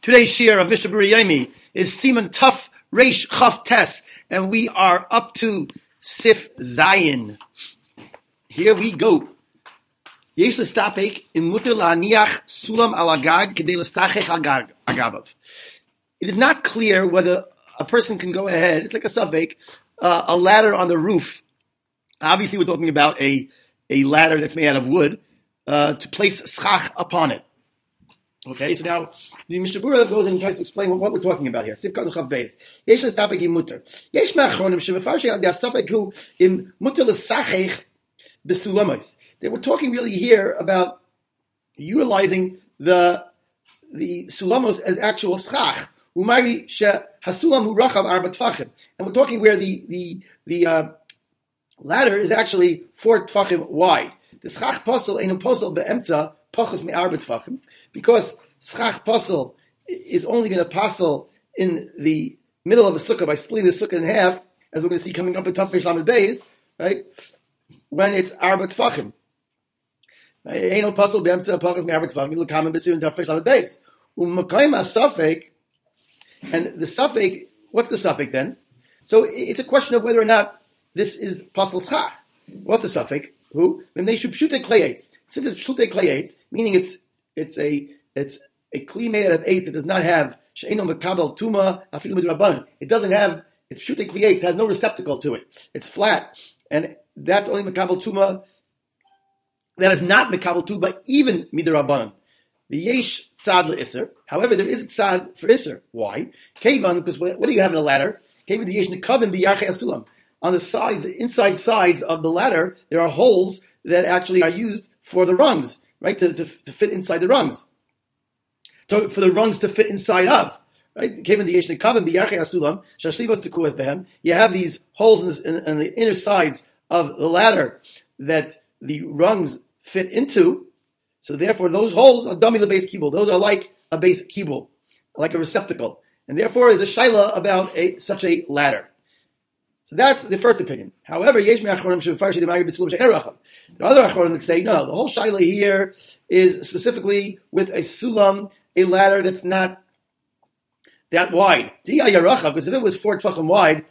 Today's shir of Mishnah Berurah Yomi is Siman Tuf Reish Chaf Tes, and we are up to Sif Zayin. Here we go. Yesh l'stapek im muter la'aniach sulam al agag kedei l'sachech agabav. It is not clear whether a person can go ahead. It's like a suffix, a ladder on the roof. Obviously, we're talking about a ladder that's made out of wood to place schach upon it. Okay, so now the Mishnah Berurah goes and tries to explain what we're talking about here. Sif Chav Beis. Yesh l'stapek im muter. Yesh ma'achronim shemefarshei al da'asafek hu im muter l'sachech b'sulamos. They were talking really here about utilizing the sulamos as actual schach. Umari she hasulam hu rachav arba tfachim. And we're talking where the ladder is actually 4 tfachim wide. The schach posel ain't posel be'emtza pachos me'arba tfachim, because schach posel is only going to posel in the middle of a sukkah by splitting the sukkah in half, as we're going to see coming up in Tafresh Lamed Beis, right? When it's arba tfachim. Ain't no puzzle be'emtza pachos me'arba tfachim. You'll come and be in Tafresh Lamed Beis. U'makayim as-safek, and the suffix, what's the suffix then? So it's a question of whether or not this is posel schach. What's the suffix? Who? When they should pshute klayates. Since it's pshute klayates, meaning it's a kli made out of eight that does not have she'eno mekabel tuma afilu midrabanan. It doesn't have, it's pshute klayates, it has no receptacle to it. It's flat, and that's only mekabel tuma. That is not mekabel tuma even midrabanan. The yesh tzad le'isser. However, there is a tzad for isser. Why? Kevan, because what do you have in a ladder? Kevan the yesh nekavim b'yarchei asulam. On the sides, inside sides of the ladder, there are holes that actually are used for the rungs, right? To fit inside the rungs. So for the rungs to fit inside of, right? Kevan the yesh nekavim b'yarchei asulam. Shashlivos tekuas behem. You have these holes in the inner sides of the ladder that the rungs fit into. So therefore, those holes are dummy the base kibul. Those are like a base kibul, like a receptacle, and therefore is a shaila about such a ladder. So that's the first opinion. However, yesh me'achronim shemefarshei demari b'sulam she'en racham. There are other achronim that say no. The whole shaila here is specifically with a sulam, a ladder that's not that wide. Because if it was 4 tefachim wide,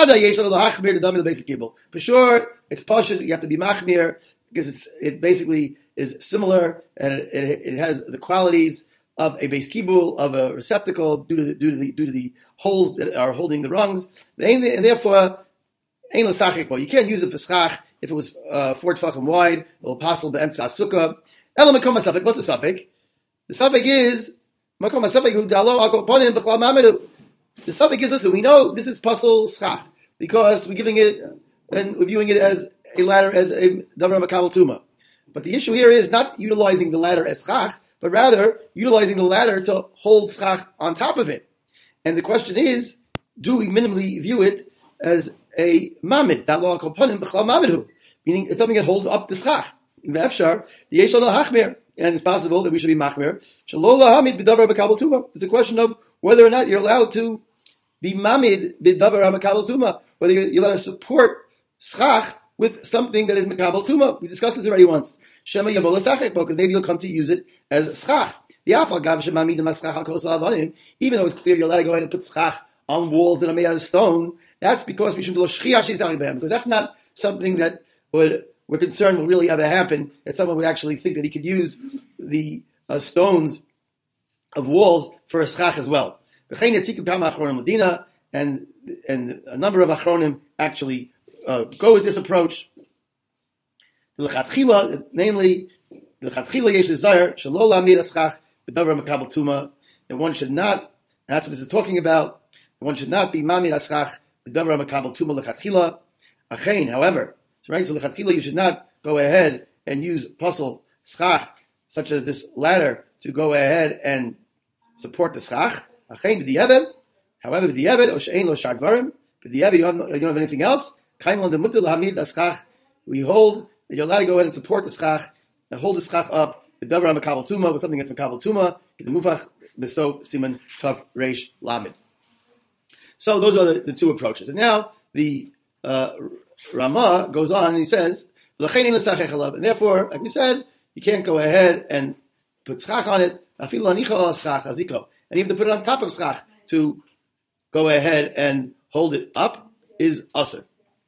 for sure it's pashut. You have to be machmir because it basically is similar, and it has the qualities of a base kibul, of a receptacle, due to the holes that are holding the rungs, and therefore ein l'sachik. You can't use it for schach if it was 4 tefachim wide. It will possible be'emtza sukkah. Ela makom hasafik. What's the suffix? The suffix is makom hasafik hu dalo akoponim b'chlal mamedu. The suffix is, listen, we know this is pasal schach because we're giving it and we're viewing it as a ladder, as a davar makabel tuma. But the issue here is not utilizing the ladder as schach, but rather utilizing the ladder to hold schach on top of it. And the question is, do we minimally view it as a mamid, that law komponim b'chlal mamidhu, meaning it's something that holds up the schach. V'efshar, the yesh lo hachmir, and it's possible that we should be machmir. Shelo lahamid b'davar makabel tuma. It's a question of whether or not you're allowed to be mamid b'davar makabel tuma, whether you're allowed to support schach with something that is makabel tuma. We discussed this already once. Shema yavo l'sachek, because maybe you'll come to use it as schach. Even though it's clear you're allowed to go ahead and put schach on walls that are made out of stone, that's because we should do because that's not something that we're concerned will really ever happen, that someone would actually think that he could use the stones of walls for a schach as well. And a number of achronim actually go with this approach. Namely, the lechatchila yesh desire shelo lamid aschach b'davar makabel tuma, that one should not, and that's what this is talking about, one should not be mamid aschach b'davar makabel tuma lechatchila. Achein, however, right? So lechatchila you should not go ahead and use pasal schach such as this ladder to go ahead and support the schach. Achein b'di'eved, however b'di'eved o she'ein lo shar dvarim, b'di'eved you don't have anything else. Kaim on the mutter lahamid aschach, we hold that you're allowed to go ahead and support the schach, and hold the schach up, the davar makabel tuma, with something that's makabel tuma, the mufach besof siman tav reish lamed. So those are the two approaches. And now the Ramah goes on and he says, and therefore, like we said, you can't go ahead and put schach on it, and even to put it on top of schach to go ahead and hold it up is asr.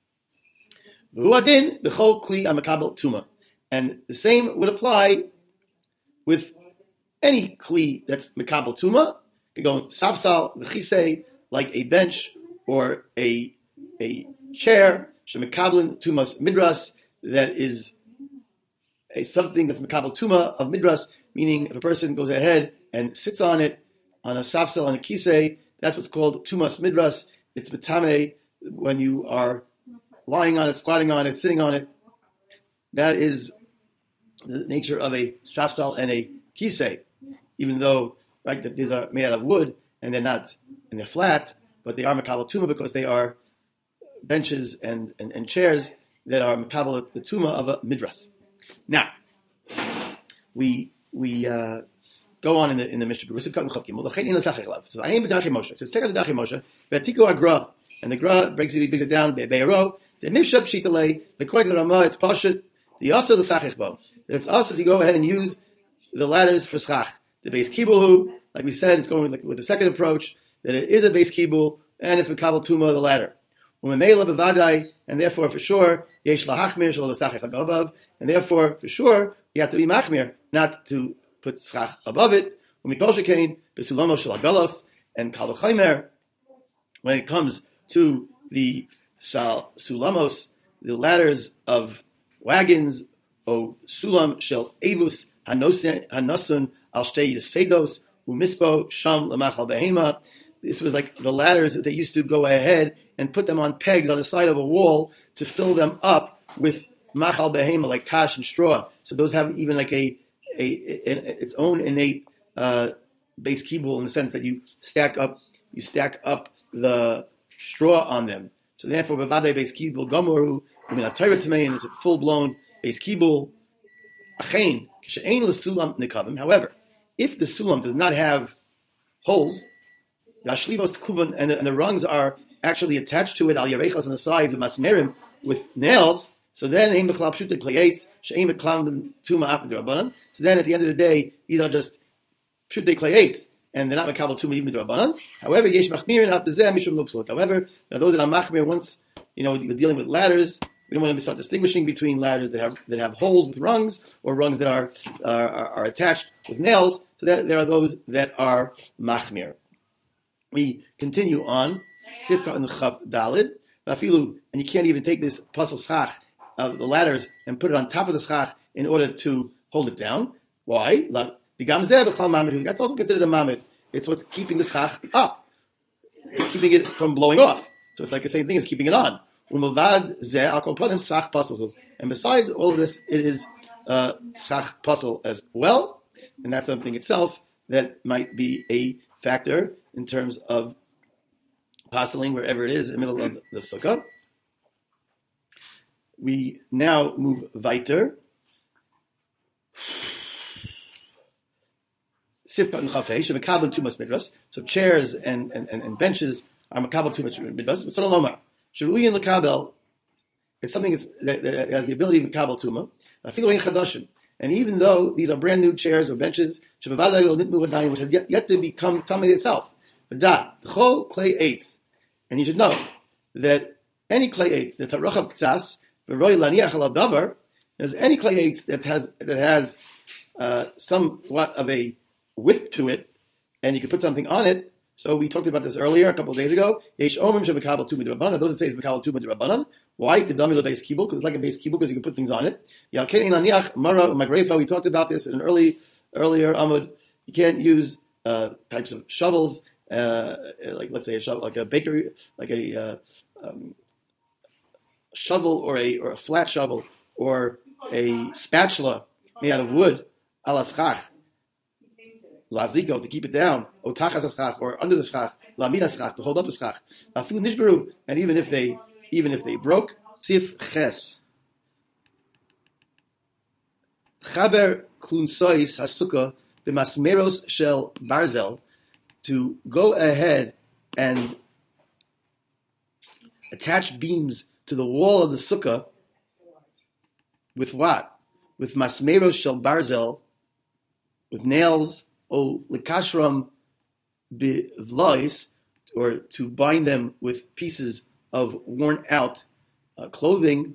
V'huadin b'chol kli amakabel tuma, and the same would apply with any kli that's makabel tuma. You go safsal v'chisei, like a bench or a chair, shemekabelin tumas midras, that is something that's makabel tuma of midras, meaning if a person goes ahead and sits on it, on a safsal, on a kisei, that's what's called tumas midras. It's betame when you are lying on it, squatting on it, sitting on it. That is the nature of a safsal and a kisei, even though that these are made out of wood and they're flat, but they are makabel tuma because they are benches and chairs that are makabel the tuma of a midras. Now, we go on in the Mishnah. So I am b'dachei Moshe. It says take out the dachei Moshe. V'atiku agra, and the gra brings it down be'ero. The nifshab shitalei. According to the Ramah, it's pashut. The also the sachich bo. It's also to go ahead and use the ladders for schach. The base kibul, like we said, it's going with the second approach, that it is a base kibul and it's makabel tuma the ladder. And therefore, for sure, yesh lahachmir shelo l'sachich agabav, and therefore, for sure, you have to be machmir, not to put schach above it. Umikol shekain besulamo shel agalos, and kal v'chaymer, when it comes to the sulamos, the ladders of wagons, o sulam shel evus hanosun al shtei yisedos umispo sham lemachal behema. This was like the ladders that they used to go ahead and put them on pegs on the side of a wall to fill them up with machal behema, like kash and straw. So those have even like its own innate base kibul, in the sense that you stack up the straw on them. So therefore, bevadei base kibul gomoru, and it's a full blown base kibul. Achein kishein l'sulam nikavim. However, if the sulam does not have holes, Yashlivos kuvan, and the rungs are actually attached to it al yarechos on the sides with masmerim, with nails. So then ein b'chlal pshuta kleyates she'ein b'klam tuma apid rabbanan. So then at the end of the day, these are just pshuta kleyates, and they're not makabel tuma even rabbanan. However, yesh machmirin at bezeh mishum lo psut. However, those that are machmir, once you're dealing with ladders, we don't want to start distinguishing between ladders that have holes with rungs or rungs that are attached with nails. So that there are those that are machmir. We continue on. Sifka and Chav Dalid. And you can't even take this puzzle schach of the ladders and put it on top of the schach in order to hold it down. Why? That's also considered a mamid. It's what's keeping the schach up. It's keeping it from blowing off. So it's like the same thing as keeping it on. And besides all of this, it is schach puzzle as well. And that's something itself that might be a factor in terms of puzzling wherever it is in the middle of the sukkah. We now move weiter. Sifkat and chafei shemekabel too much midras. So chairs and benches are makabel too much midras. But salomar sheruyin lekabel. It's something that has the ability to makabel tuma. Afilu ein chadashim. And even though these are brand new chairs or benches, which have yet to become tamid itself, the whole clay eitz, and you should know that any clay eitz that's a rachav ktsas, there's any clay eitz that has somewhat of a width to it, and you can put something on it. So we talked about this earlier, a couple of days ago. Yesh omrim shebekabel tuma d'Rabbanan. Those that say it's bekabel tuma d'Rabbanan. Why? Kedami lebase kibul, because it's like a base kibul, because you can put things on it. Yalkein laniach mara magrefa. We talked about this in an earlier amud. You can't use types of shovels, like let's say a shovel, like a bakery, like a shovel or a flat shovel or a spatula made out of wood, alaschach. Lavziko, to keep it down, otachas schach, or under the schach, lamina schach, to hold up the schach. Afilu nishberu, and even if they broke, sif ches. Chaber klunsois hasukkah b'masmeros shel barzel, to go ahead and attach beams to the wall of the sukkah with what? With masmeros shel barzel, with nails. O likashram bivlais, or to bind them with pieces of worn out clothing.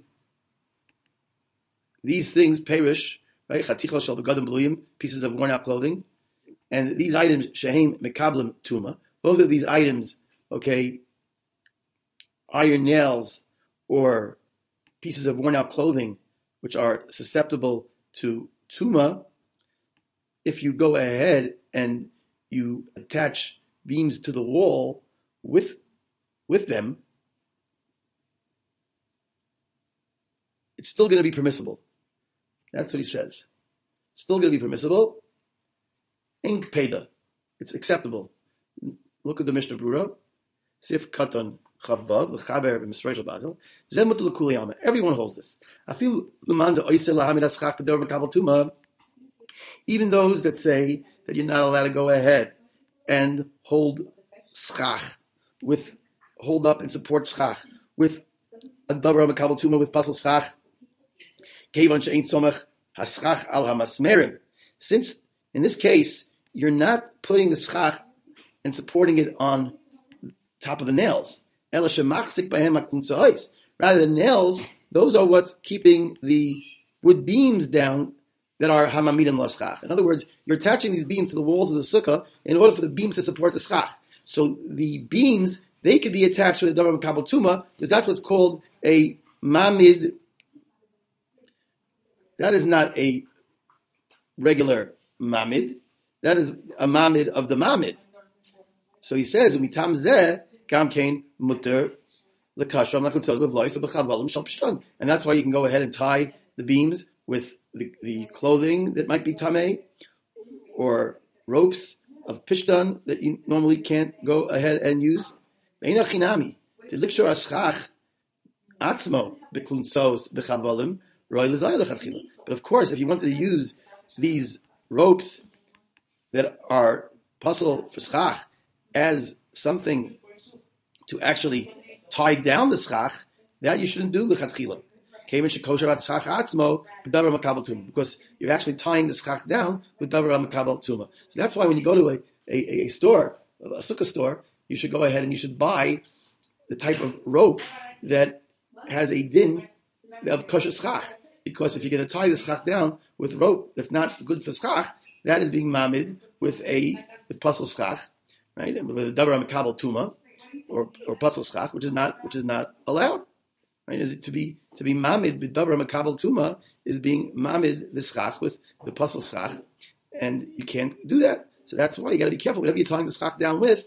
These things perish, right? Chatichos shel begadim bluyim, pieces of worn out clothing, and these items shehem mekablim tuma. Both of these items, okay, iron nails or pieces of worn out clothing, which are susceptible to tuma. If you go ahead and you attach beams to the wall with them, it's still going to be permissible. That's what he says. Still going to be permissible. Ain't peda. It's acceptable. Look at the Mishnah Brura. Sif Katan Chavvav, L'chaber B'Misrei Shel Basil. Zeh mutar l'kuli alma. Everyone holds this. Afil l'man de'oiseh lahamid aschach b'dor v'kabel tuma. Even those that say that you're not allowed to go ahead and hold up and support schach with a davar v'kabel tuma, with pasal schach. Kevan she'ein somach haschach al hamasmerim. Since in this case you're not putting the schach and supporting it on top of the nails. Rather, the nails, those are what's keeping the wood beams down that are hamamidim laschach. In other words, you're attaching these beams to the walls of the sukkah in order for the beams to support the schach. So the beams, they could be attached with a davar makabel tuma, because that's what's called a mamid. That is not a regular mamid. That is a mamid of the mamid. So he says, "Umitam zeh gam kein muter lekashram lakutzol b'vlois ub'chavalim shel pshton." And that's why you can go ahead and tie the beams with the clothing that might be tamei, or ropes of pishtan that you normally can't go ahead and use. Ve'ina chinami likshor aschach atzmo b'klunsos b'chavalim roi l'zayil lechatchila. But of course, if you wanted to use these ropes that are puzzle for schach as something to actually tie down the schach, that you shouldn't do lechatchila. Because you're actually tying the schach down with davar makabel tuma. So that's why when you go to a store, a sukkah store, you should go ahead and you should buy the type of rope that has a din of kosher schach. Because if you're going to tie the schach down with rope that's not good for schach, that is being mamid with puzzle schach, right? And with a davar makabel tuma or puzzle schach, which is not allowed. Right? Is it to be mamid with davar makabel tuma is being mamid the schach with the puzzle schach, and you can't do that. So that's why you got to be careful. Whatever you're tying the schach down with,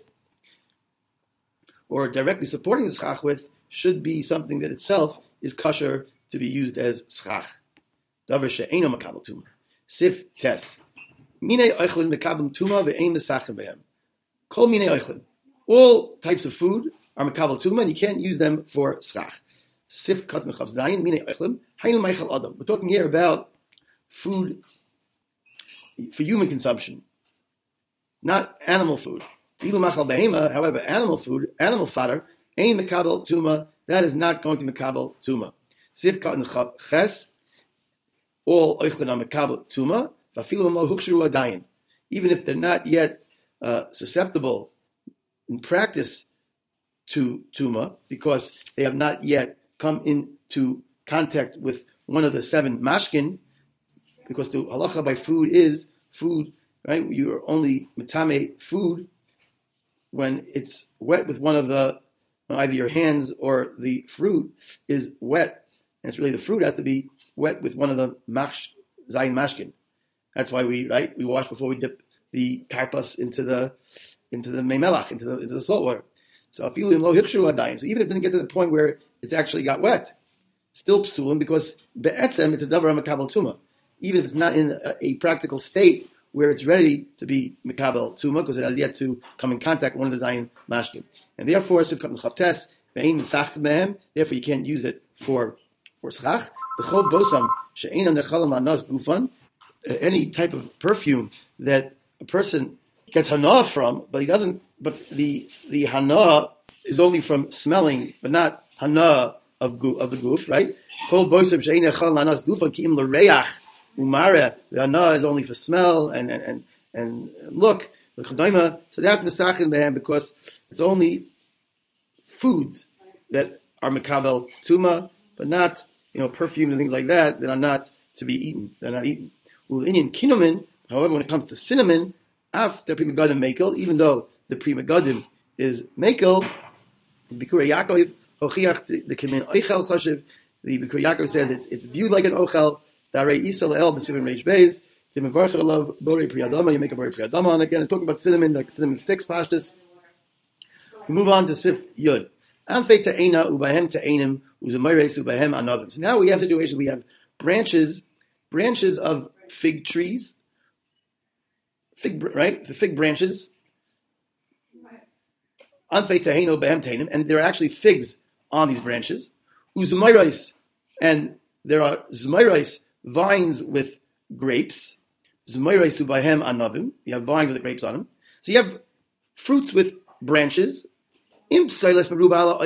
or directly supporting the schach with, should be something that itself is kosher to be used as schach. Davar she'eino makabel tuma. Sif tes. Mine oichlin makabel tuma ve'ein mesachem behem. Kol mine oichlin. All types of food are makabel tuma, and you can't use them for schach. Sif kat mechav zayin mine oichlin. Hainu meichel adam. We're talking here about food for human consumption, not animal food. Ilu machal behema, however, animal food, animal fodder, ein makabel tuma, that is not going to makabel tuma. Sif kat mechav ches, all oichlin are makabel tuma, vafilu lo hukshiru adayin. Even if they're not yet susceptible in practice to tuma, because they have not yet come into contact with one of the 7 mashkin, because the halacha by food is food, right? You are only metame food when it's wet with one of the, either your hands or the fruit is wet, and it's really the fruit has to be wet with one of the zayin mashkin. That's why we wash before we dip the karpas into the meimelach, into the salt water. So even if it didn't get to the point where it's actually got wet, still psulim, because be'etzem it's a davar makabel tuma. Even if it's not in a practical state where it's ready to be makabel tuma, because it has yet to come in contact with one of the zayin mashkim. And therefore, therefore you can't use it for schach. Any type of perfume that a person gets hana from, but he doesn't. But the hana is only from smelling, but not hana of the goof, right? The hana is only for smell and look. So they have to mesachin behem because it's only foods that are mekabel tuma, but not perfume and things like that are not to be eaten. They're not eaten. Indian kinomin, however, when it comes to cinnamon, af the pri megadim mekel, even though the pri megadim is mekel, Bikur Yaakov hochiach the kimin oichel choshev. The Bikur Yaakov says it's viewed like an ochel. Darei isal el b'sivim reish beis. To mevarchet alav borei pri adama. You make a borei pri adama. And again, talking about cinnamon, like cinnamon sticks, pashtus. We move on to Sif Yud. Anfei te'ena ubahem te'enim uzamayres ubahem anavim. So now we have situations. We have branches of fig trees, right? The fig branches. Anfei te'enu ubahem te'enim, and there are actually figs on these branches. Uzamayres, and there are zmayres, vines with grapes. Zmayres ubahem anavim. You have vines with grapes on them. So you have fruits with branches. If you have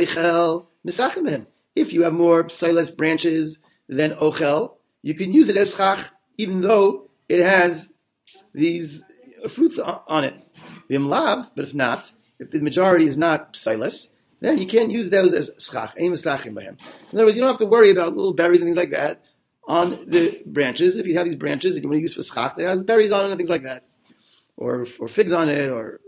more psilas branches than ochel, you can use it as chach, even though it has these fruits on it. But if not, if the majority is not psilas, then you can't use those as schach. So in other words, you don't have to worry about little berries and things like that on the branches. If you have these branches that you want to use for schach, that has berries on it and things like that, or figs on it, or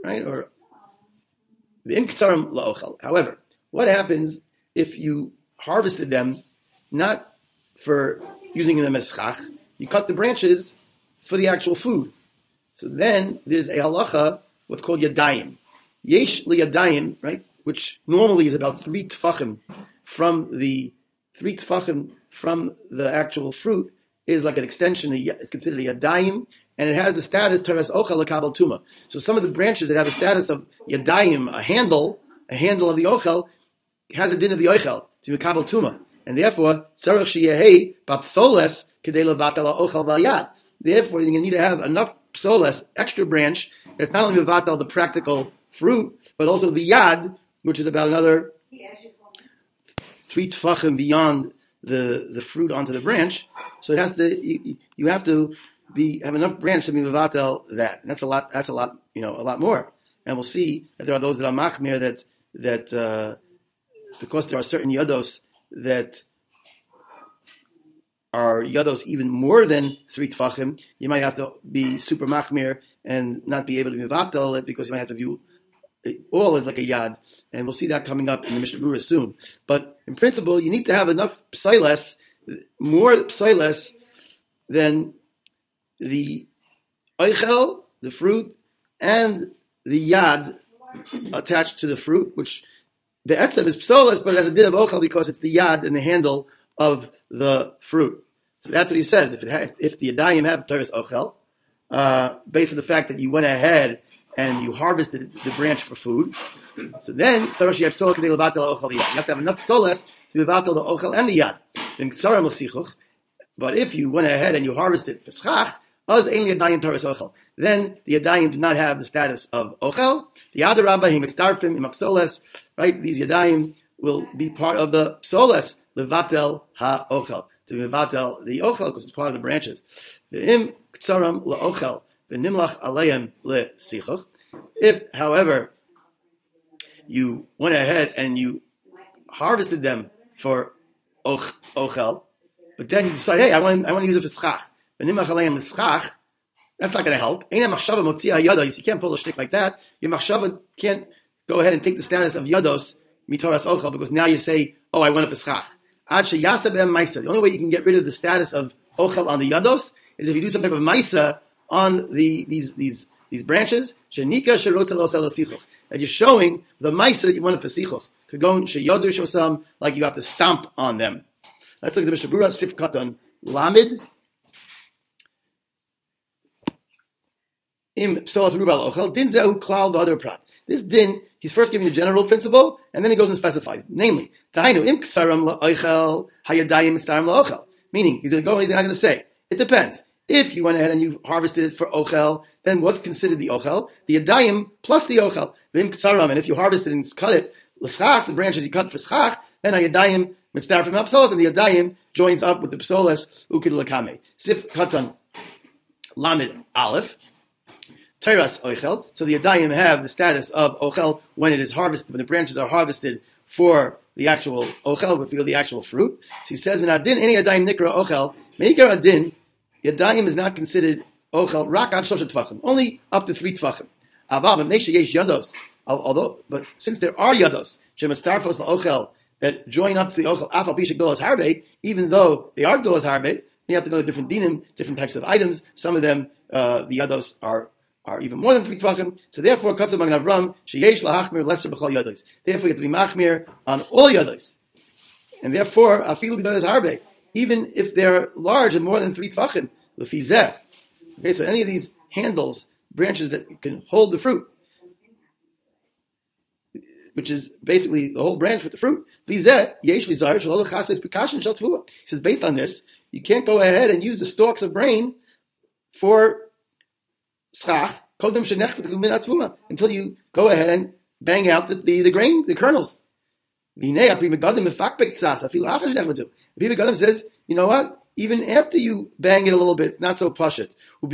however, what happens if you harvested them not for using them as schach? You cut the branches for the actual food. So then there's a halacha, what's called yadayim. Yesh liyadayim, right, which normally is about 3 tfachim from the actual fruit, is like an extension. It's considered a yadayim. And it has the status teres ochel lekabel tuma. So some of the branches that have the status of yadayim, a handle of the ochel, has a din of the ochel to lekabel tuma, and therefore tzarich sheyehei bapsoles kedei levatel ochel v'yad. Therefore, you're going to need to have enough psoles, extra branch, that's not only levatel the practical fruit, but also the yad, which is about another 3 tfachim beyond the fruit onto the branch. So it has to. You have to have enough branch to be mevatel that. And that's a lot, a lot more. And we'll see that there are those that are machmir that because there are certain yados that are yados even more than 3 tfachim, you might have to be super machmir and not be able to mevatel it because you might have to view it all as like a yad. And we'll see that coming up in the Mishnah Berurah soon. But in principle, you need to have enough psilas, more psilas than the oichel, the fruit, and the yad attached to the fruit, which the etzem is psolas, but it has a din of ochel because it's the yad and the handle of the fruit. So that's what he says. If the yadayim have teres ochel, based on the fact that you went ahead and you harvested the branch for food, so then you have to have enough psolas to mevatel the ochel and the yad. But if you went ahead and you harvested for schach, then the yadayim do not have the status of ochel. The other rabbi, himitzdarfim, imapsoles, right? These yadayim will be part of the psoles, levatel ha-ochel, to mevatel the ochel, because it's part of the branches. Ve'im ktsaram la-ochel, ve'nimlach aleim le-sichuch. If, however, you went ahead and you harvested them for ochel, but then you decide, hey, I want to use it for schach. That's not going to help. You can't pull a shtick like that. Your machshava can't go ahead and take the status of yados mitoras ochel because now you say, oh, I want it for schach. The only way you can get rid of the status of ochel on the yados is if you do some type of maisa on these branches. That you're showing the maisa that you want it for sichuch. Kagon sheyodu shosam, like you have to stomp on them. Let's look at the Mishnah Berurah Sif Katan Lamed. Im psolas merubal ochel din zehu klal v'adar prat. This din, he's first giving the general principle, and then he goes and specifies. Namely, tahainu im ksaram la'ochel hayadayim staram la'ochel. Meaning, he's going to go and he's not going to say. It depends. If you went ahead and you harvested it for ochel, then what's considered the ochel? The yadayim plus the ochel. V'im ksaram, and if you harvested and cut it l'schach, the branches you cut for schach, then hayadayim mitzvah from psolas, and the yadayim joins up with the psolas ukid lakame. Sif katan lamed aleph. Teiras Ochel. So the Yadayim have the status of Ochel when it is harvested, when the branches are harvested for the actual Ochel, for the actual fruit. So he says, Adin, any Yadayim Nikra Ochel, Meikar Adin, Yadayim is not considered Ochel, Rak Ad Shoshet Tvachim, only up to 3 Tvachim. Aval, B'mnei Sheyesh Yados, but since there are Yados, Shemastarfos Ochel, that join up to the Ochel, Afal Pishak Dolas Harbe, even though they are Dolas Harbe, you have to know the different dinim, different types of items. Some of them, the Yados are even more than 3 tvachim. So therefore, Kasav Magen Avram, Sheyesh Lahachmir Lesser B'chol Yados. Therefore, you have to be Machmir on all Yados. And therefore, Afilu B'Dolas Harbe, even if they're large and more than 3 tvachim, L'fizeh. Okay, so any of these handles, branches that can hold the fruit, which is basically the whole branch with the fruit. He says, based on this, you can't go ahead and use the stalks of grain for schach until you go ahead and bang out the grain, the kernels. The Pri Megadim says, you know what? Even after you bang it a little bit, it's not so pashut.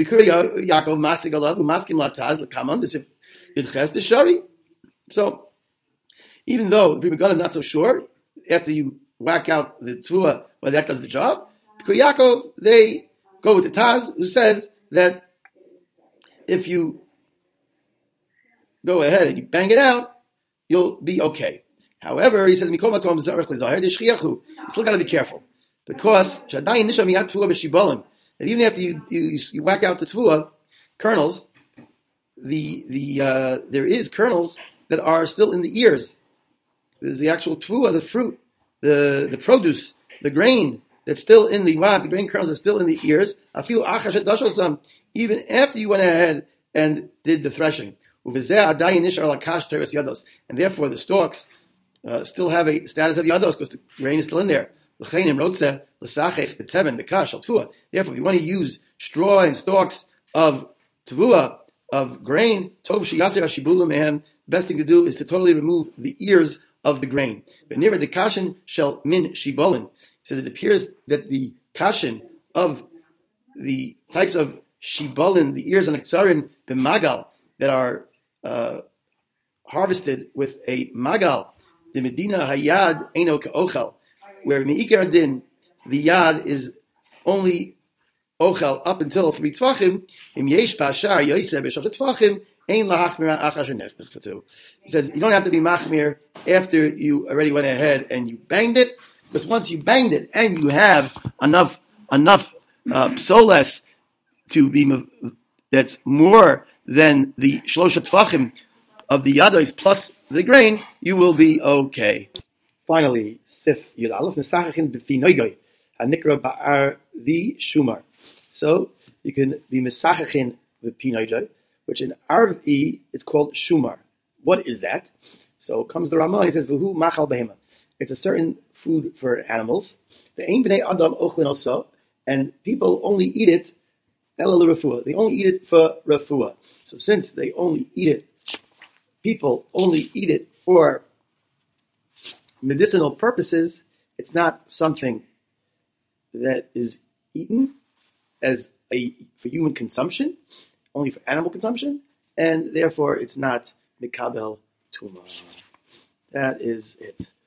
So, even though the Pri Megadim is not so sure, after you whack out the tvua, well, that does the job. Because Yaakov, they go with the Taz, who says that if you go ahead and you bang it out, you'll be okay. However, he says, you still got to be careful. Because that even after you whack out the tvua kernels, there is kernels that are still in the ears. There's the actual tvua, the fruit, the produce, the grain that's still in the grain kernels are still in the ears. Even after you went ahead and did the threshing. And therefore the stalks still have a status of yados because the grain is still in there. Therefore, if you want to use straw and stalks of tvua, of grain, the best thing to do is to totally remove the ears of the grain. But near the kashin shall min shibolin. He says it appears that the kashin of the types of shibolin, the ears on the tzarin, b'magal, that are harvested with a magal, the medina hayad eno ka'ochel, where me'ikar din, the yad is only ochel up until 3 tvachim, im yesh pashar yosef b'shoshet tvachim, ein lahachmir achar shenechnechu. He says you don't have to be machmir after you already went ahead and you banged it, because once you banged it and you have enough psoles to be that's more than the shlosha tvachim of the yados plus the grain, you will be okay. Finally, Sif Yud Aleph Mesachachin b'Tinoigoi Hanikra Ba'ar the Shumar. So you can be Mesachachin b'Pinoigoi, which in Arvi it's called Shumar. What is that? So comes the Ramah, he says V'hu Machal Behema. It's a certain food for animals. The Ein Bnei Adam Ochlin Oso, and people only eat it Ela L'Rafua. They only eat it for Rafua. So since they only eat it, people only eat it for medicinal purposes, it's not something that is eaten for human consumption, only for animal consumption, and therefore it's not mikabel tuma. That is it.